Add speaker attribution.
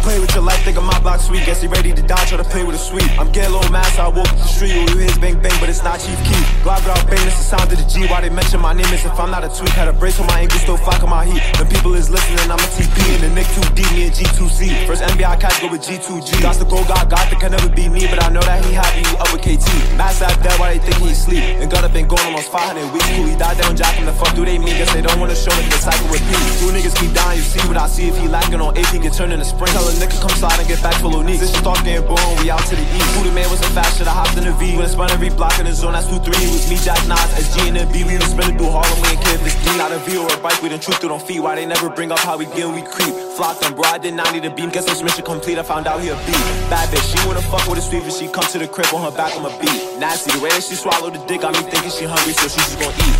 Speaker 1: play with your life, think of my block sweet. Guess he ready to die, try to play with a sweet. I'm getting a little mad, so I woke up the street. You hear his bang bang, but it's not Chief Keef. Glock out bang, it's the sound of the G. Why they mention my name is if I'm not a tweak. Had a brace on my ankle, still fuck on my heat. The people is listening, I'm a TP. And the Nick 2D, me and G2C. First NBA catch go with G2G. Got the gold, got they can never be me. But I know that he happy, he up with KT. Mass out there, why they think he sleep. And got up been going almost 500 weeks. Cool, he died down, jacking the fuck do they mean? Guess they don't wanna show me the cycle repeat. Two niggas keep dying, you see what I see. If he lacking on AP, get turned into spring. Tell a nigga come slide and get back full of knees. This start getting born, we out to the east. Who the man was a fast shit, I hopped in the V. When I spun every block in the zone, that's 2-3. It was me, Jack Nas, SG and then B. We was spinning through Harlem, we ain't kid. This D, not a V or a bike, we done truth through them feet. Why they never bring up how we get, we creep. Flock them, bro, I did not need a beam. Guess this mission complete, I found out he a B. Bad bitch, she wanna fuck with a sweet, but she come to the crib on her back on my beat. Nasty, the way that she swallowed the dick got me thinking she hungry, so she just gon' eat.